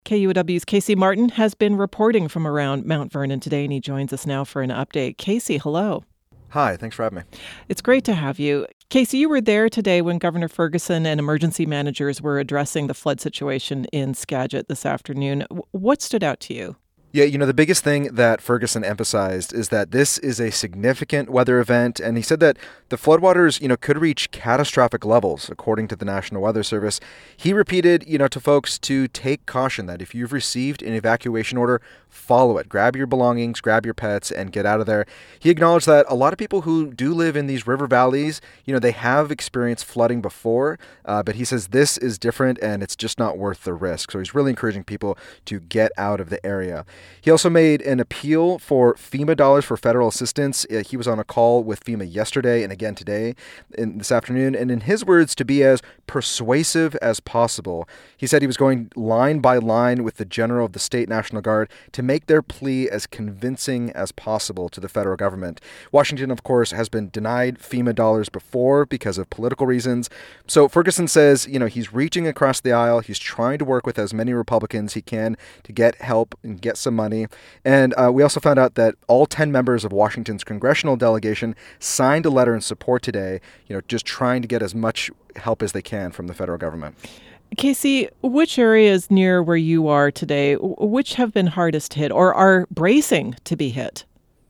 KUOW's Casey Martin has been reporting from around Mount Vernon today, and he joins us now for an update. Casey, hello. Hi, thanks for having me. It's great to have you. Casey, you were there today when Governor Ferguson and emergency managers were addressing the flood situation in Skagit this afternoon. What stood out to you? Yeah, the biggest thing that Ferguson emphasized is that this is a significant weather event, and he said that the floodwaters, could reach catastrophic levels, according to the National Weather Service. He repeated, to folks to take caution that if you've received an evacuation order, follow it. Grab your belongings, grab your pets, and get out of there. He acknowledged that a lot of people who do live in these river valleys, they have experienced flooding before, but he says this is different and it's just not worth the risk. So he's really encouraging people to get out of the area. He also made an appeal for FEMA dollars for federal assistance. He was on a call with FEMA yesterday and again today, this afternoon, and in his words, to be as persuasive as possible. He said he was going line by line with the general of the state National Guard to make their plea as convincing as possible to the federal government. Washington, of course, has been denied FEMA dollars before because of political reasons. So Ferguson says, he's reaching across the aisle. He's trying to work with as many Republicans he can to get help and get some money. And we also found out that all 10 members of Washington's congressional delegation signed a letter in support today, just trying to get as much help as they can from the federal government. Casey, which areas near where you are today, which have been hardest hit or are bracing to be hit?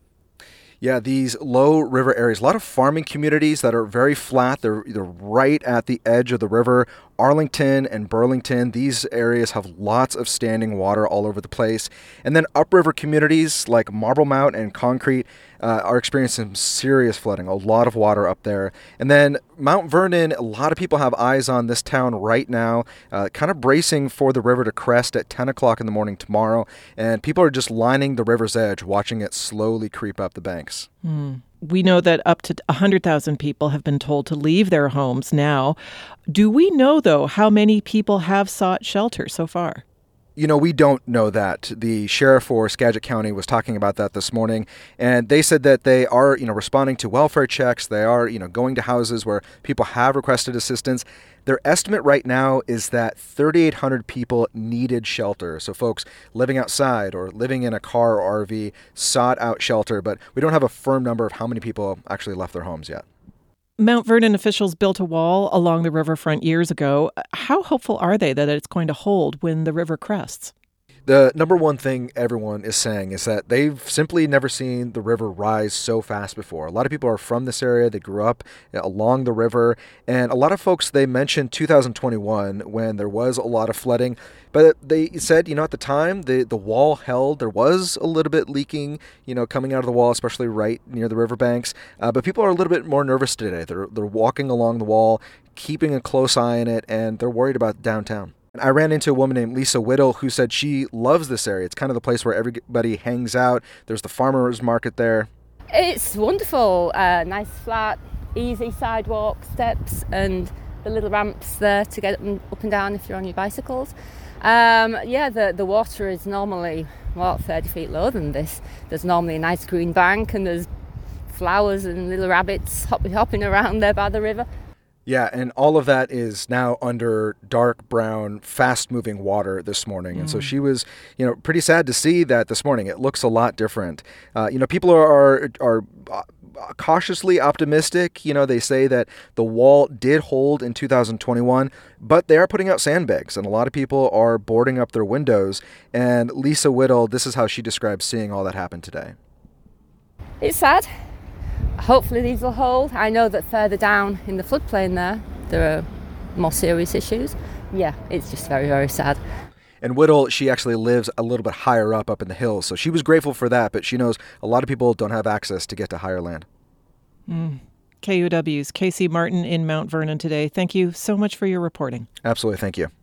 Yeah, these low river areas, a lot of farming communities that are very flat. They're right at the edge of the river. Arlington and Burlington, these areas have lots of standing water all over the place. And then upriver communities like Marble Mount and Concrete are experiencing some serious flooding, a lot of water up there. And then Mount Vernon, a lot of people have eyes on this town right now, kind of bracing for the river to crest at 10 o'clock in the morning tomorrow. And people are just lining the river's edge, watching it slowly creep up the banks. We know that up to 100,000 people have been told to leave their homes now. Do we know, though, how many people have sought shelter so far? We don't know that. The sheriff for Skagit County was talking about that this morning, and they said that they are, responding to welfare checks. They are, going to houses where people have requested assistance. Their estimate right now is that 3,800 people needed shelter. So folks living outside or living in a car or RV sought out shelter, but we don't have a firm number of how many people actually left their homes yet. Mount Vernon officials built a wall along the riverfront years ago. How hopeful are they that it's going to hold when the river crests? The number one thing everyone is saying is that they've simply never seen the river rise so fast before. A lot of people are from this area. They grew up along the river. And a lot of folks, they mentioned 2021 when there was a lot of flooding. But they said, at the time, the wall held. There was a little bit leaking, coming out of the wall, especially right near the riverbanks. But people are a little bit more nervous today. They're walking along the wall, keeping a close eye on it, and they're worried about downtown. I ran into a woman named Lisa Whittle who said she loves this area. It's kind of the place where everybody hangs out. There's the farmers market there. It's wonderful. Nice flat, easy sidewalk, steps, and the little ramps there to get up and down if you're on your bicycles. The water is normally 30 feet lower than this. There's normally a nice green bank and there's flowers and little rabbits hopping around there by the river. Yeah, and all of that is now under dark brown, fast-moving water this morning. And so she was, pretty sad to see that this morning. It looks a lot different. People are cautiously optimistic. They say that the wall did hold in 2021, but they are putting out sandbags, and a lot of people are boarding up their windows. And Lisa Whittle, this is how she describes seeing all that happen today. It's sad. Hopefully these will hold. I know that further down in the floodplain there are more serious issues. Yeah, it's just very, very sad. And Whittle, she actually lives a little bit higher up in the hills. So she was grateful for that, but she knows a lot of people don't have access to get to higher land. KUOW's Casey Martin in Mount Vernon today. Thank you so much for your reporting. Absolutely. Thank you.